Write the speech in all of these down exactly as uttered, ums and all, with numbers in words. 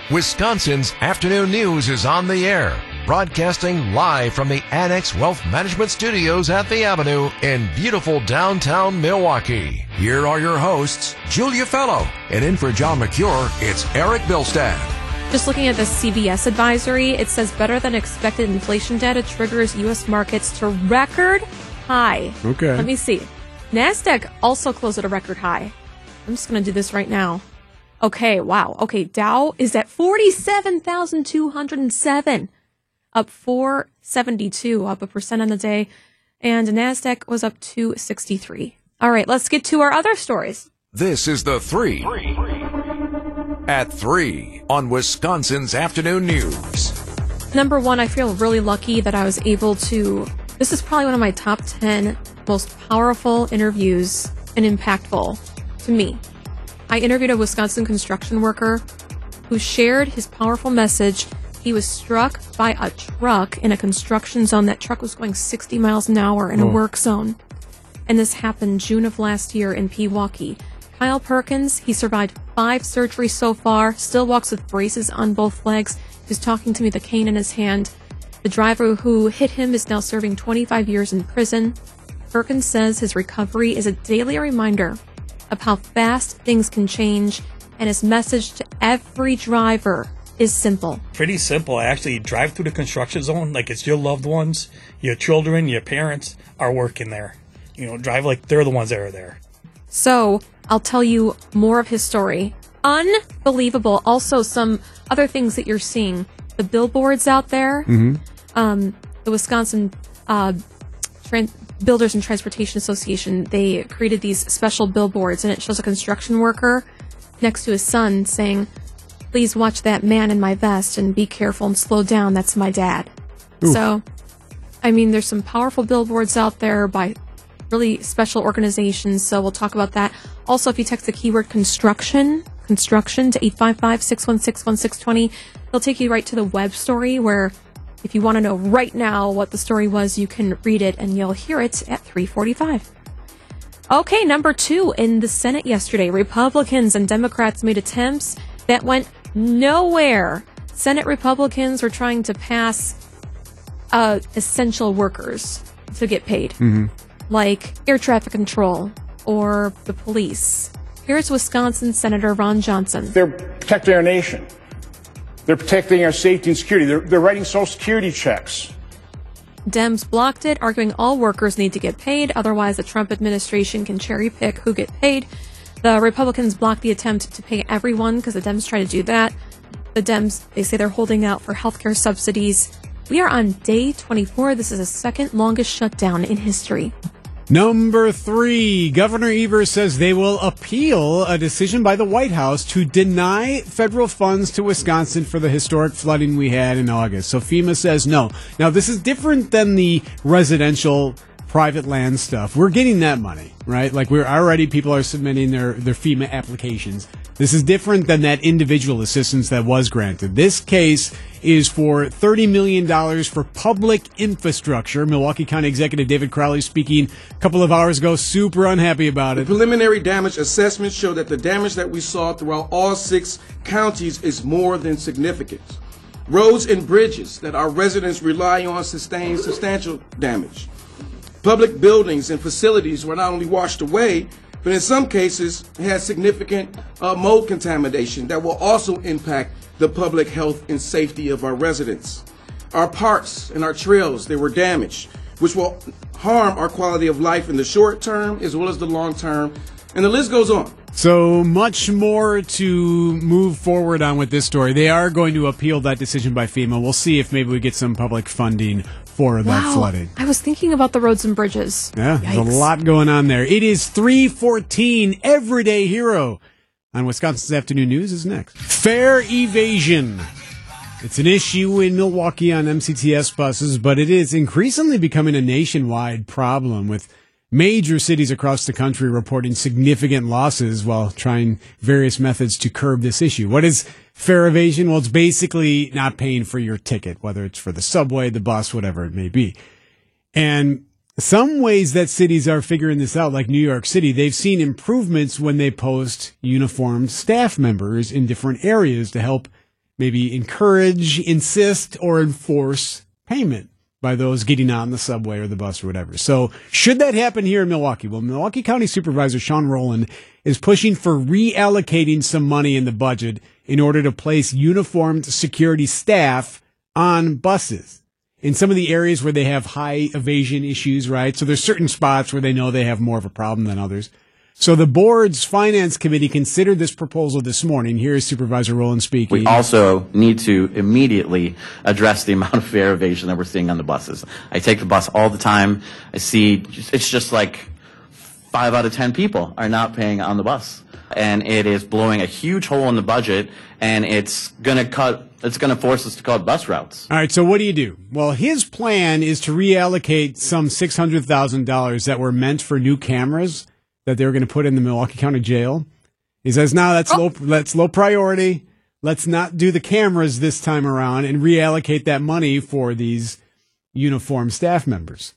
Wisconsin's afternoon news is on the air, broadcasting live from the Annex Wealth Management Studios at the Avenue in beautiful downtown Milwaukee. Here are your hosts, Julia Fellow, and in for John McCure, it's Eric Bilstad. Just looking at the C B S advisory, it says better than expected inflation data triggers U S markets to record high. Okay. Let me see. NASDAQ also closed at a record high. I'm just going to do this right now. Okay, wow. Okay, Dow is at forty-seven thousand two hundred seven, up four seventy-two, up a percent on the day, and NASDAQ was up two sixty-three. All right, let's get to our other stories. This is the three. At three on Wisconsin's afternoon news. Number one, I feel really lucky that I was able to, this is probably one of my top ten most powerful interviews and impactful to me. I interviewed a Wisconsin construction worker who shared his powerful message. He was struck by a truck in a construction zone. That truck was going sixty miles an hour in a oh. work zone. And this happened June of last year in Pewaukee. Kyle Perkins, he survived five surgeries so far, still walks with braces on both legs. He's talking to me with a cane in his hand. The driver who hit him is now serving twenty-five years in prison. Perkins says his recovery is a daily reminder of how fast things can change, and his message to every driver is simple. Pretty simple, actually. Drive through the construction zone like it's your loved ones, your children, your parents are working there. You know, drive like they're the ones that are there. So, I'll tell you more of his story. Unbelievable. Also, some other things that you're seeing. The billboards out there, mm-hmm. um, the Wisconsin uh, Trans- Builders and Transportation Association, they created these special billboards, and it shows a construction worker next to his son saying, "Please watch that man in my vest and be careful and slow down. That's my dad." Oof. So, I mean, there's some powerful billboards out there by really special organizations, so we'll talk about that. Also, if you text the keyword construction, construction to eight five five, six one six, one six two zero, it'll take you right to the web story where if you want to know right now what the story was, you can read it, and you'll hear it at three forty-five. Okay, number two, in the Senate yesterday, Republicans and Democrats made attempts that went nowhere. Senate Republicans were trying to pass uh, essential workers to get paid, mm-hmm. like air traffic control or the police. Here's Wisconsin Senator Ron Johnson. They're protecting our nation. They're protecting our safety and security. They're, they're writing Social Security checks. Dems blocked it, arguing all workers need to get paid, otherwise the Trump administration can cherry pick who get paid. The Republicans blocked the attempt to pay everyone because the Dems try to do that. The Dems, they say they're holding out for healthcare subsidies. We are on day twenty-four. This is the second longest shutdown in history. Number three, Governor Evers says they will appeal a decision by the White House to deny federal funds to Wisconsin for the historic flooding we had in August. So FEMA says no. Now, this is different than the residential private land stuff. We're getting that money, right? Like we're already, people are submitting their, their FEMA applications. This is different than that individual assistance that was granted. This case is for thirty million dollars for public infrastructure. Milwaukee County Executive David Crowley speaking a couple of hours ago, super unhappy about it. The preliminary damage assessments show that the damage that we saw throughout all six counties is more than significant. Roads and bridges that our residents rely on sustained substantial damage. Public buildings and facilities were not only washed away, but in some cases had significant uh, mold contamination that will also impact the public health and safety of our residents. Our parks and our trails, they were damaged, which will harm our quality of life in the short term as well as the long term, and the list goes on. So much more to move forward on with this story. They are going to appeal that decision by FEMA. We'll see if maybe we get some public funding for that wow. flooding. I was thinking about the roads and bridges. Yeah, Yikes. There's a lot going on there. It is three fourteen, Everyday Hero on Wisconsin's Afternoon News is next. Fare evasion. It's an issue in Milwaukee on M C T S buses, but it is increasingly becoming a nationwide problem, with major cities across the country reporting significant losses while trying various methods to curb this issue. What is fare evasion? Well, it's basically not paying for your ticket, whether it's for the subway, the bus, whatever it may be. And some ways that cities are figuring this out, like New York City, they've seen improvements when they post uniformed staff members in different areas to help maybe encourage, insist, or enforce payment by those getting on the subway or the bus or whatever. So should that happen here in Milwaukee? Well, Milwaukee County Supervisor Sean Rowland is pushing for reallocating some money in the budget in order to place uniformed security staff on buses in some of the areas where they have high evasion issues, right? So there's certain spots where they know they have more of a problem than others. So the board's finance committee considered this proposal this morning. Here is Supervisor Rowland speaking. We also need to immediately address the amount of fare evasion that we're seeing on the buses. I take the bus all the time. I see it's just like five out of ten people are not paying on the bus. And it is blowing a huge hole in the budget, and it's going to cut. It's going to force us to cut bus routes. All right, so what do you do? Well, his plan is to reallocate some six hundred thousand dollars that were meant for new cameras that they were going to put in the Milwaukee County Jail. He says, no, that's, oh. low, that's low priority. Let's not do the cameras this time around and reallocate that money for these uniformed staff members.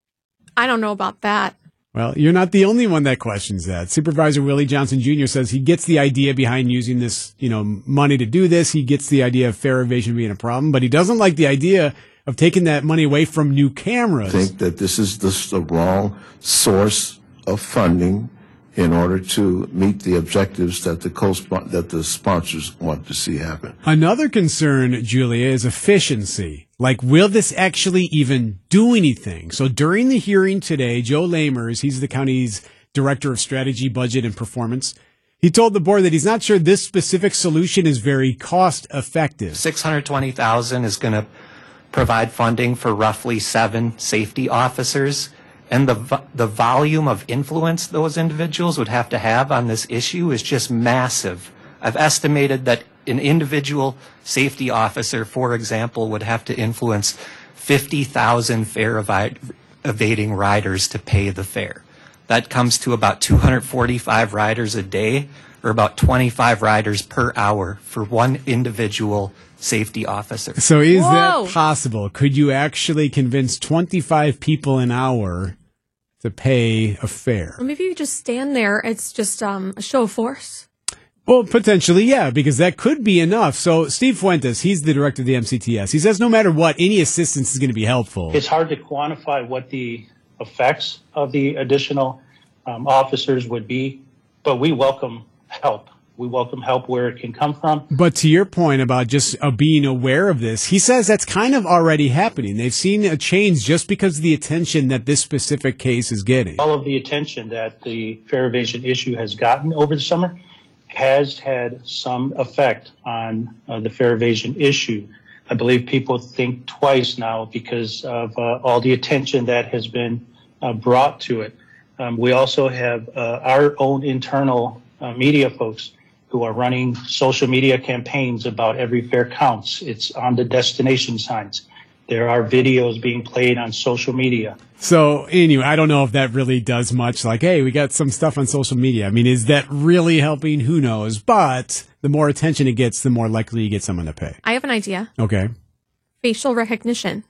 I don't know about that. Well, you're not the only one that questions that. Supervisor Willie Johnson Junior says he gets the idea behind using this, you know, money to do this. He gets the idea of fare evasion being a problem, but he doesn't like the idea of taking that money away from new cameras. I think that this is the, the wrong source of funding in order to meet the objectives that the co that the sponsors want to see happen. Another concern, Julia, is efficiency. Like, will this actually even do anything? So during the hearing today, Joe Lamers, he's the county's director of strategy, budget, and performance, he told the board that he's not sure this specific solution is very cost effective. six hundred twenty thousand dollars is going to provide funding for roughly seven safety officers. And the the volume of influence those individuals would have to have on this issue is just massive. I've estimated that an individual safety officer, for example, would have to influence fifty thousand fare evi- evading riders to pay the fare. That comes to about two hundred forty-five riders a day, or about twenty-five riders per hour for one individual safety officer. So is Whoa. that possible? Could you actually convince twenty-five people an hour to pay a fare? Or maybe you just stand there. It's just um, a show of force. Well, potentially, yeah, because that could be enough. So Steve Fuentes, he's the director of the M C T S. He says no matter what, any assistance is going to be helpful. It's hard to quantify what the effects of the additional um, officers would be, but we welcome help. We welcome help where it can come from. But to your point about just uh, being aware of this, he says that's kind of already happening. They've seen a change just because of the attention that this specific case is getting. All of the attention that the fare evasion issue has gotten over the summer has had some effect on uh, the fare evasion issue. I believe people think twice now because of uh, all the attention that has been uh, brought to it. Um, we also have uh, our own internal uh, media folks who are running social media campaigns about every fare counts. It's on the destination signs. There are videos being played on social media. So anyway, I don't know if that really does much. Like, hey, we got some stuff on social media. I mean, is that really helping? Who knows? But the more attention it gets, the more likely you get someone to pay. I have an idea. Okay. Facial recognition.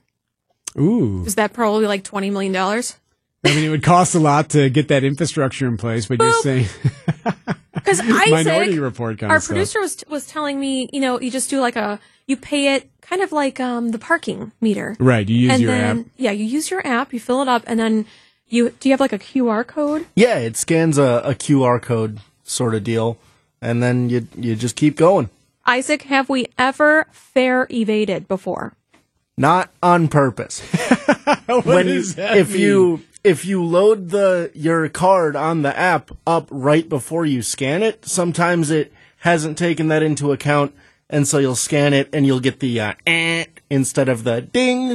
Ooh. Is that probably like twenty million dollars? I mean, it would cost a lot to get that infrastructure in place, but Boop. You're saying... Because Minority Report kind our of producer was was telling me, you know, you just do like a, you pay it kind of like um, the parking meter. Right, you use and your then, app. Yeah, you use your app, you fill it up, and then you, do you have like a Q R code? Yeah, it scans a, a Q R code sort of deal, and then you you just keep going. Isaac, have we ever fare evaded before? Not on purpose. What when does that if mean? you if you load the your card on the app up right before you scan it, sometimes it hasn't taken that into account, and so you'll scan it and you'll get the uh, eh, instead of the ding,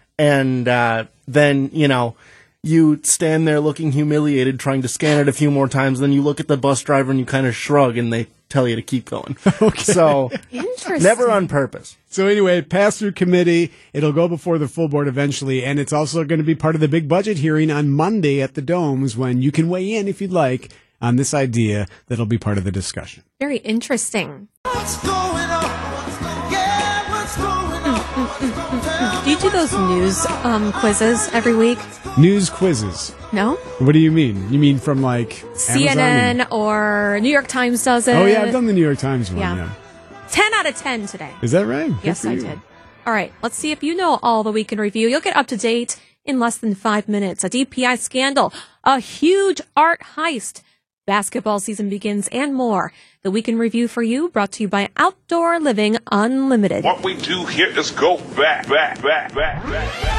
and uh, then you know you stand there looking humiliated trying to scan it a few more times. Then you look at the bus driver and you kind of shrug, and they tell you to keep going. Okay. So Interesting. never on purpose. So anyway, pass through committee. It'll go before the full board eventually, and it's also going to be part of the big budget hearing on Monday at the Domes, when you can weigh in if you'd like on this idea that'll be part of the discussion. Very interesting. What's going on? What's going, yeah, what's going on? What's going down? Do you do those news um, quizzes every week? News quizzes. No? What do you mean? You mean from like C N N Amazon or New York Times does it? and... Oh yeah, I've done the New York Times one. Yeah. Yeah. ten out of ten today. Is that right? Good Yes, for I you. did. All right, let's see if you know all the week in review. You'll get up to date in less than five minutes. A D P I scandal, a huge art heist, basketball season begins, and more. The week in review for you, brought to you by Outdoor Living Unlimited. What we do here is go back, back, back, back, back.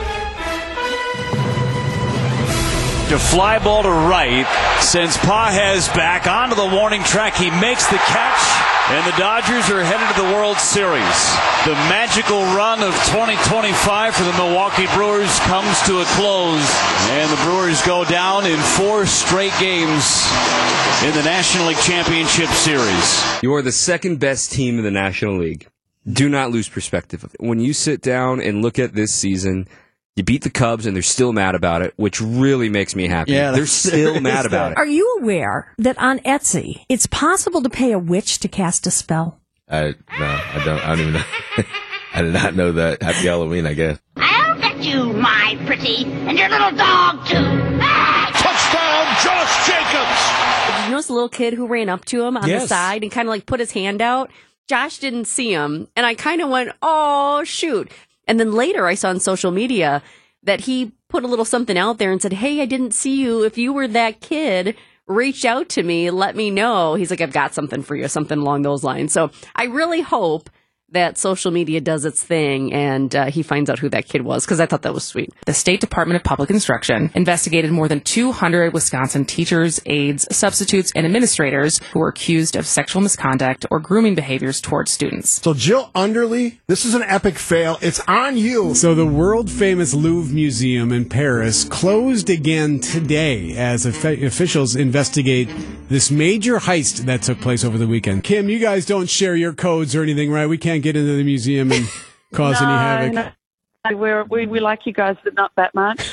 To fly ball to right, sends Pages back onto the warning track. He makes the catch, and the Dodgers are headed to the World Series. The magical run of twenty twenty-five for the Milwaukee Brewers comes to a close, and the Brewers go down in four straight games in the National League Championship Series. You are the second best team in the National League. Do not lose perspective of it. When you sit down and look at this season, you beat the Cubs, and they're still mad about it, which really makes me happy. Yeah, they're still mad about it. Are you aware that on Etsy, it's possible to pay a witch to cast a spell? I no, I don't. I don't even know. I did not know that. Happy Halloween, I guess. I'll get you, my pretty, and your little dog, too. Ah! Touchdown, Josh Jacobs! Did you notice the little kid who ran up to him on Yes. the side and kind of like put his hand out? Josh didn't see him, and I kind of went, oh, shoot. And then later I saw on social media that he put a little something out there and said, hey, I didn't see you. If you were that kid, reach out to me. Let me know. He's like, I've got something for you, something along those lines. So I really hope that social media does its thing and uh, he finds out who that kid was, because I thought that was sweet. The State Department of Public Instruction investigated more than two hundred Wisconsin teachers, aides, substitutes, and administrators who were accused of sexual misconduct or grooming behaviors towards students. So, Jill Underly, this is an epic fail. It's on you. So the world-famous Louvre Museum in Paris closed again today as offi- officials investigate this major heist that took place over the weekend. Kim, you guys don't share your codes or anything, right? We can't get into the museum and cause no, any havoc. No. We're, we we like you guys, but not that much.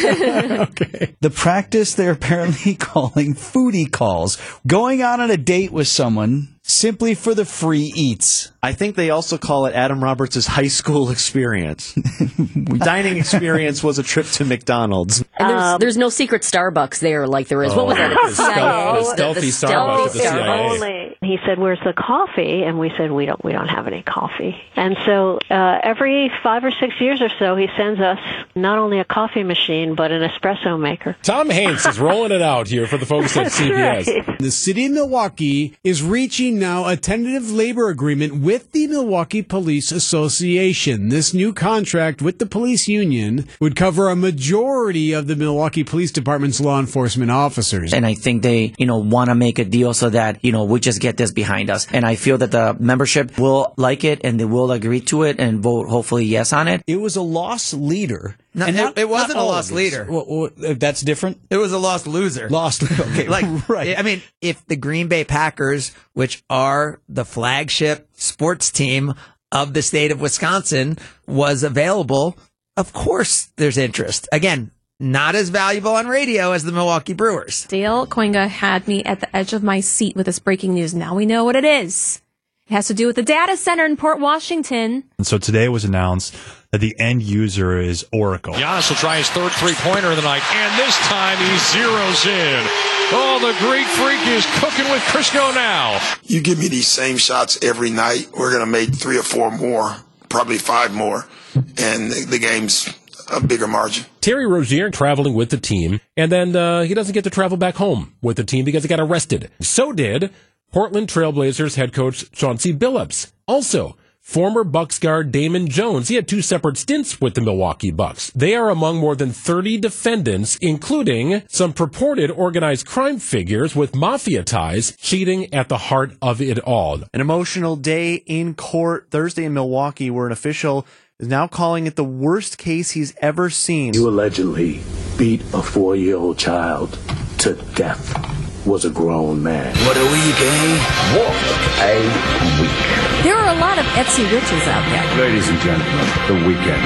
Okay. The practice they're apparently calling foodie calls, going out on a date with someone simply for the free eats. I think they also call it Adam Roberts' high school experience. Dining experience was a trip to McDonald's. And there's, Um, there's no secret Starbucks there like there is. What was that? At the C I A? The stealthy Starbucks at the C I A. Only. He said, "Where's the coffee?" And we said, "We don't. We don't have any coffee." And so uh, every five or six years or so, he sends us not only a coffee machine but an espresso maker. Tom Hanks is rolling it out here for the folks at C B S. Right. The city of Milwaukee is reaching now a tentative labor agreement with the Milwaukee Police Association. This new contract with the police union would cover a majority of the Milwaukee Police Department's law enforcement officers. And I think they, you know, want to make a deal so that, you know, we just get this behind us. And I feel that the membership will like it and they will agree to it and vote hopefully yes on it. It was a lost leader. No, and it, not- it wasn't not a all lost of these. leader. Well, well, that's different. It was a lost loser. Lost. Okay, Like, right. I mean, if the Green Bay Packers, which are the flagship sports team of the state of Wisconsin, was available, of course there's interest. Again, not as valuable on radio as the Milwaukee Brewers. Dale Koinga had me at the edge of my seat with this breaking news. Now we know what it is. It has to do with the data center in Port Washington. And so today it was announced that the end user is Oracle. Giannis will try his third three-pointer of the night, and this time he zeroes in. Oh, the Greek Freak is cooking with Crisco now. You give me these same shots every night, we're going to make three or four more, probably five more, and the, the game's a bigger margin. Terry Rozier traveling with the team, and then uh, he doesn't get to travel back home with the team because he got arrested. So did Portland Trailblazers head coach Chauncey Billups. Also, former Bucks guard Damon Jones. He had two separate stints with the Milwaukee Bucks. They are among more than thirty defendants, including some purported organized crime figures with mafia ties, cheating at the heart of it all. An emotional day in court Thursday in Milwaukee where an official is now calling it the worst case he's ever seen. You allegedly beat a four-year-old child to death. Was a grown man. What are we, gay? What a week. There are a lot of Etsy witches out there. Ladies and gentlemen, the weekend.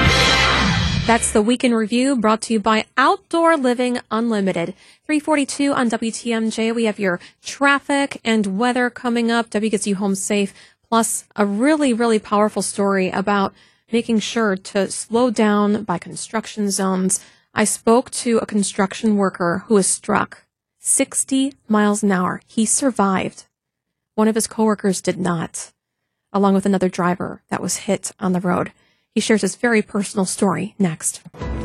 That's the Week in Review, brought to you by Outdoor Living Unlimited. three forty-two on W T M J. We have your traffic and weather coming up. W gets you home safe. Plus, a really, really powerful story about making sure to slow down by construction zones. I spoke to a construction worker who was struck sixty miles an hour. He survived. One of his coworkers did not. along with another driver that was hit on the road. He shares his very personal story next.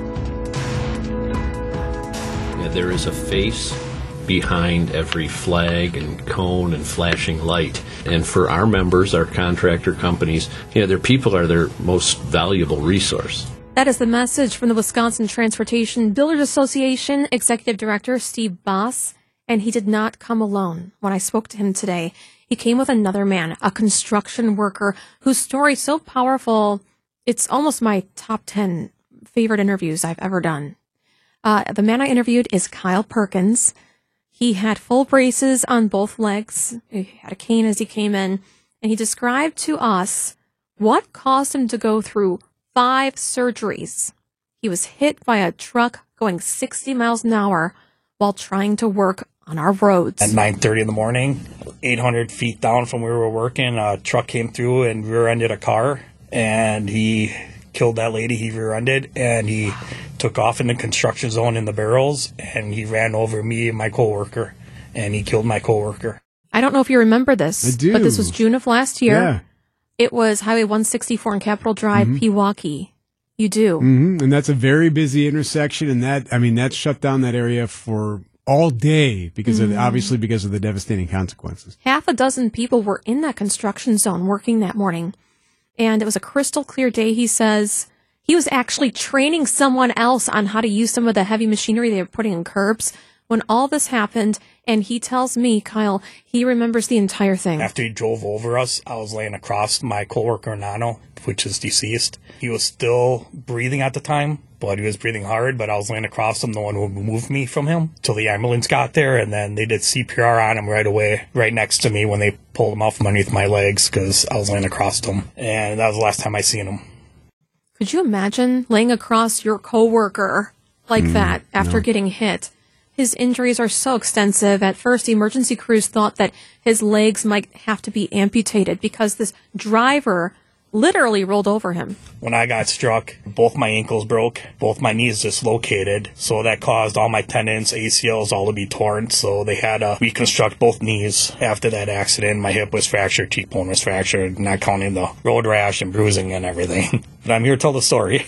Yeah, there is a face behind every flag and cone and flashing light. And for our members, our contractor companies, you know, their people are their most valuable resource. That is the message from the Wisconsin Transportation Builders Association Executive Director Steve Boss, and he did not come alone. When I spoke to him today, he came with another man, a construction worker whose story is so powerful, it's almost my top ten favorite interviews I've ever done. Uh, the man I interviewed is Kyle Perkins. He had full braces on both legs. He had a cane as he came in, and he described to us what caused him to go through five surgeries. He was hit by a truck going sixty miles an hour while trying to work on our roads. At nine thirty in the morning, eight hundred feet down from where we were working, a truck came through and rear-ended a car, and he killed that lady he rear-ended, and he took off in the construction zone in the barrels, and he ran over me and my coworker, and he killed my coworker. I don't know if you remember this, I do. but this was June of last year. Yeah. It was Highway one sixty-four in Capitol Drive, Mhm. Pewaukee. You do. hmm And that's a very busy intersection, and that, I mean, that shut down that area for all day because of, Mhm. obviously because of the devastating consequences. Half a dozen people were in that construction zone working that morning. And it was a crystal clear day, he says. He was actually training someone else on how to use some of the heavy machinery they were putting in curbs when all this happened. And he tells me, Kyle, he remembers the entire thing. After he drove over us, I was laying across my coworker, Nano, which is deceased. He was still breathing at the time, but he was breathing hard, but I was laying across him. No one would move me from him till the ambulance got there, and then they did C P R on him right away, right next to me when they pulled him out from underneath my legs because I was laying across him. And that was the last time I seen him. Could you imagine laying across your coworker like Mm, that after no. getting hit? His injuries are so extensive. At first, emergency crews thought that his legs might have to be amputated because this driver literally rolled over him. When I got struck, both my ankles broke, both my knees dislocated, so that caused all my tendons, A C Ls, all to be torn, so they had to reconstruct both knees after that accident. My hip was fractured, cheekbone was fractured, not counting the road rash and bruising and everything. But I'm here to tell the story.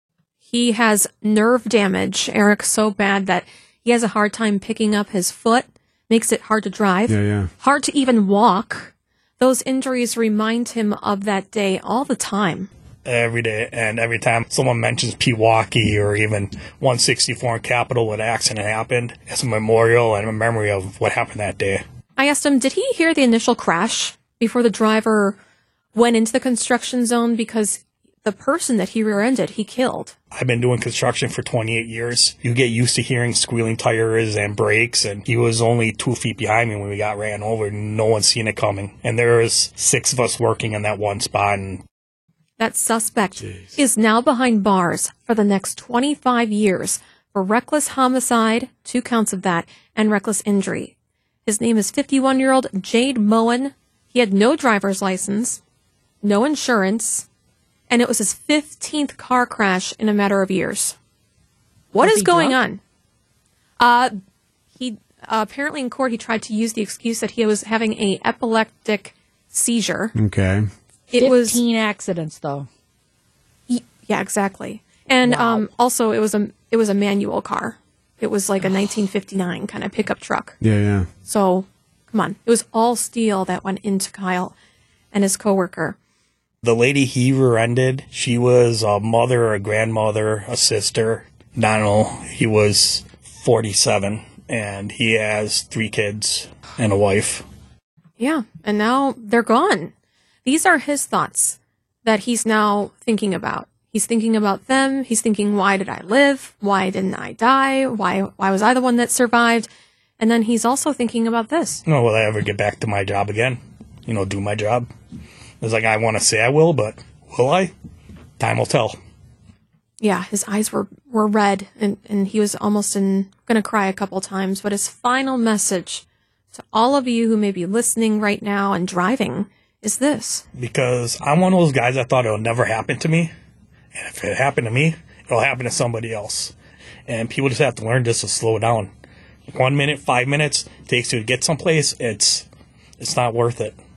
He has nerve damage, Eric, so bad that he has a hard time picking up his foot, makes it hard to drive, Yeah, yeah. hard to even walk. Those injuries remind him of that day all the time. Every day, and every time someone mentions Pewaukee or even one sixty-four in Capitol when an accident happened, it's a memorial and a memory of what happened that day. I asked him, did he hear the initial crash before the driver went into the construction zone? Because the person that he rear-ended, he killed. I've been doing construction for twenty-eight years. You get used to hearing squealing tires and brakes, and he was only two feet behind me when we got ran over. No one seen it coming. And there was six of us working in that one spot. And That suspect is now behind bars for the next twenty-five years for reckless homicide, two counts of that, and reckless injury. His name is fifty-one-year-old Jade Moen. He had no driver's license, no insurance, and it was his fifteenth car crash in a matter of years. What Was is he going drunk? on? Uh, he uh, apparently in court he tried to use the excuse that he was having a epileptic seizure. Okay. It was fifteen accidents, though. yeah, exactly. And um, also it was a it was a manual car. It was like a nineteen fifty-nine kind of pickup truck. Yeah, yeah. So come on, it was all steel that went into Kyle and his coworker. the lady he rear-ended, she was a mother, a grandmother, a sister. I don't know. He was forty-seven, and he has three kids and a wife. Yeah, and now they're gone. These are his thoughts that he's now thinking about. He's thinking about them. He's thinking, why did I live? Why didn't I die? Why why was I the one that survived? And then he's also thinking about this. No, will I ever get back to my job again? You know, do my job? It's like, I want to say I will, but will I? Time will tell. Yeah, his eyes were, were red, and, and he was almost in going to cry a couple times. But his final message to all of you who may be listening right now and driving is this. Because I'm one of those guys that thought it would never happen to me. And if it happened to me, it'll happen to somebody else. And people just have to learn just to slow down. One minute, five minutes takes you to get someplace. It's it's not worth it.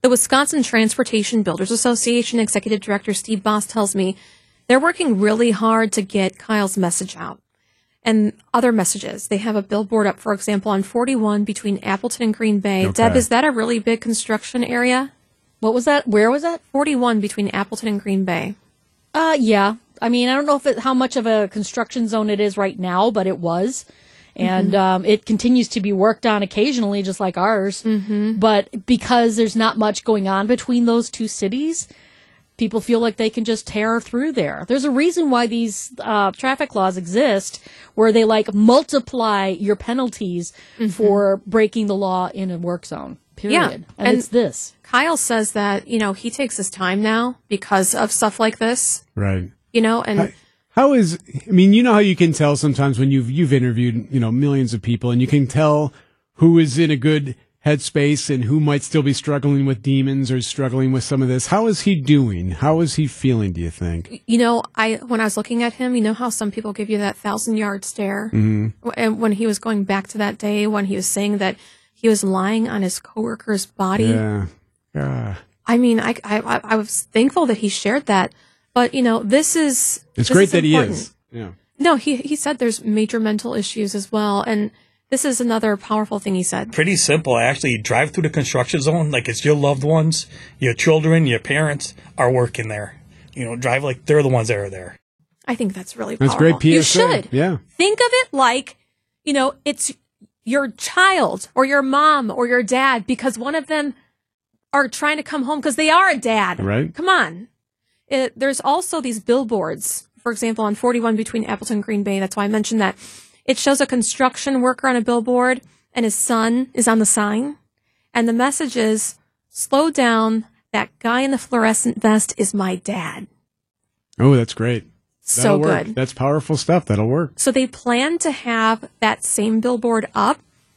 The Wisconsin Transportation Builders Association Executive Director Steve Boss tells me they're working really hard to get Kyle's message out and other messages. They have a billboard up, for example, on forty-one between Appleton and Green Bay. Okay. Deb, is that a really big construction area? What was that? Where was that? forty-one between Appleton and Green Bay. Uh, yeah. I mean, I don't know if it, how much of a construction zone it is right now, but it was. And Mhm. um, it continues to be worked on occasionally, just like ours. Mm-hmm. But because there's not much going on between those two cities, people feel like they can just tear through there. There's a reason why these uh, traffic laws exist, where they like multiply your penalties for breaking the law in a work zone. Period. Yeah. And, And it's this. Kyle says that, you know, he takes his time now because of stuff like this, Right. you know, and How is, I mean, you know how you can tell sometimes when you've, you've interviewed, you know, millions of people and you can tell who is in a good headspace and who might still be struggling with demons or struggling with some of this. How is he doing? How is he feeling, do you think? you know, I when I was looking at him, you know how some people give you that thousand yard stare? Mhm. And when he was going back to that day when he was saying that he was lying on his coworker's body. Yeah. Yeah. I mean, I, I, I was thankful that he shared that. But, you know, this is. It's this great is that important. he is. Yeah. No, he, he said there's major mental issues as well. And this is another powerful thing he said. Pretty simple. I actually drive through the construction zone like it's your loved ones, your children, your parents are working there. You know, drive like they're the ones that are there. I think that's really That's powerful. great P S A. You should. Yeah. Think of it like, you know, it's your child or your mom or your dad because one of them are trying to come home because they are a dad. Right. Come on. It, there's also these billboards, for example, on forty-one between Appleton and Green Bay. That's why I mentioned that. It shows a construction worker on a billboard and his son is on the sign. And the message is, slow down. That guy in the fluorescent vest is my dad. Oh, that's great. So That'll work. good. That's powerful stuff. That'll work. So they plan to have that same billboard up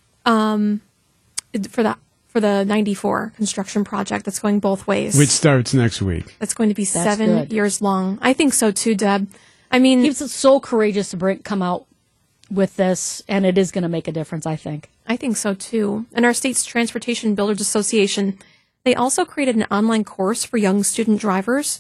um, for the for the ninety-four construction project that's going both ways. Which starts next week. That's going to be That's seven good. years long. I think so too, Deb. I mean, He was so courageous to bring, come out with this, and it is going to make a difference, I think. I think so too. And our state's Transportation Builders Association, they also created an online course for young student drivers.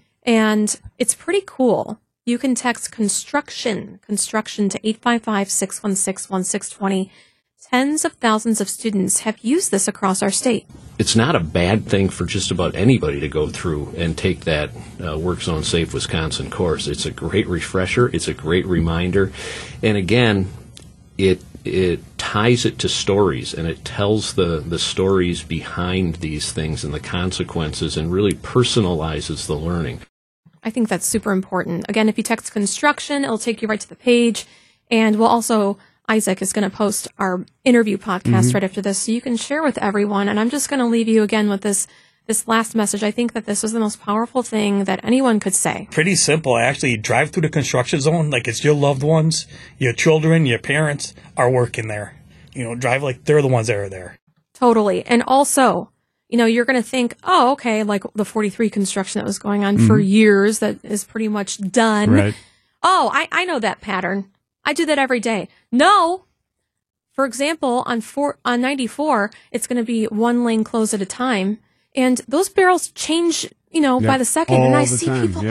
And it's pretty cool. You can text construction, construction to eight five five, six one six, one six two zero. Tens of thousands of students have used this across our state. It's not a bad thing for just about anybody to go through and take that uh, Work Zone Safe Wisconsin course. It's a great refresher. It's a great reminder. And again, it it ties it to stories, and it tells the, the stories behind these things and the consequences and really personalizes the learning. I think that's super important. Again, if you text construction, it'll take you right to the page. And we'll also, Isaac is going to post our interview podcast Mhm. right after this, so you can share with everyone. And I'm just going to leave you again with this this last message. I think that this is the most powerful thing that anyone could say. Pretty simple. I actually drive through the construction zone like it's your loved ones, your children, your parents are working there. You know, drive like they're the ones that are there. Totally. And also, you know, you're going to think, oh, okay, like the forty-three construction that was going on for Mhm. years that is pretty much done. Right. Oh, I, I know that pattern. I do that every day. No. For example, on four, on ninety-four, it's going to be one lane closed at a time. And those barrels change, you know, by Yep. the second. All and I the see time. people. Yep.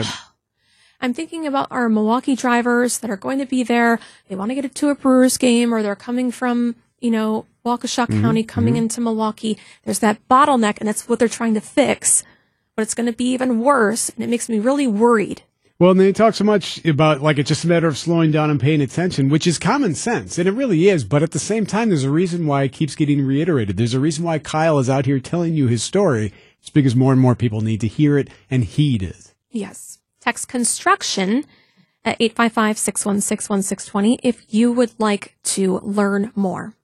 I'm thinking about our Milwaukee drivers that are going to be there. They want to get to a Brewers game, or they're coming from, you know, Waukesha Mhm, County, coming mhm. into Milwaukee. There's that bottleneck, and that's what they're trying to fix. But it's going to be even worse, and it makes me really worried. Well, and they talk so much about like it's just a matter of slowing down and paying attention, which is common sense, and it really is. But at the same time, there's a reason why it keeps getting reiterated. There's a reason why Kyle is out here telling you his story. It's because more and more people need to hear it and heed it. Yes. Text construction at eight five five, six one six, one six two zero if you would like to learn more.